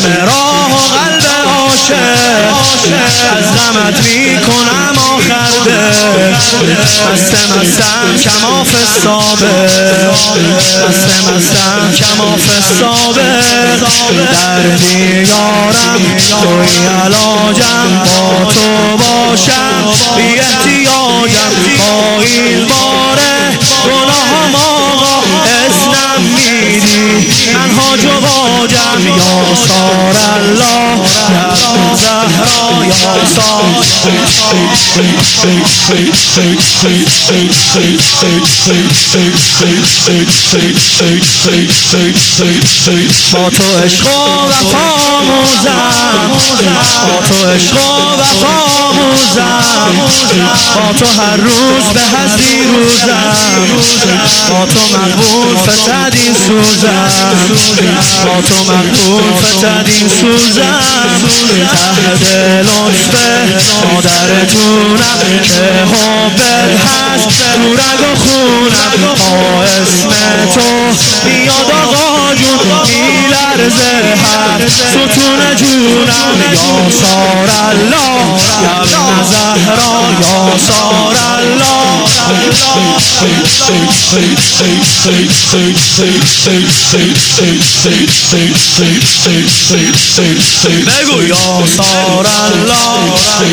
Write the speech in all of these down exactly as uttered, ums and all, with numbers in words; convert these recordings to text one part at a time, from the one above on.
راه و قلب عاشق از غمت میکنم آخرده مستم مستم کماف سابق مستم مستم کماف سابق در دیگارم توی علاجم با تو باشم بی احتیاجم با این باره گناهم آقا اسنم میدی من حاج و باجم یا سار الله یا زهرا یا سار با تو عشق و وفا موزم با تو عشق و وفا موزم با تو هر روز به هزی روزم با تو مقبول فتد این سوزم با تو مقبول فتد این سوزم تحت لطف مادرتونم که حبت هست تو رگ و خونم با اسم تو میاد آقا جون میلرزه هر ستون جونم یا سار الله یا ابن زهرا یا سار الله بگو یا سار الله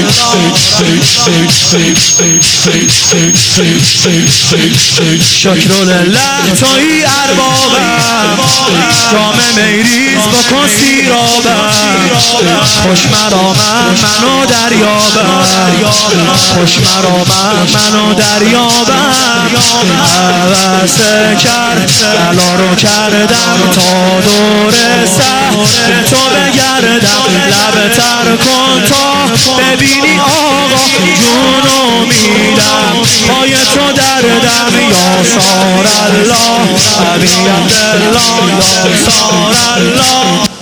شکر لله توی اربابم جام میریز بکن سیرابم خوش مرامم منو دریابم خوش مرامم منو دریابم عوض کرد بلا رو کردم تا دور سر تو بگردم لب تر کن تا ببینی آقا جونو میدم پای تو دردم یا سار الله ابی عبدالله یا سار الله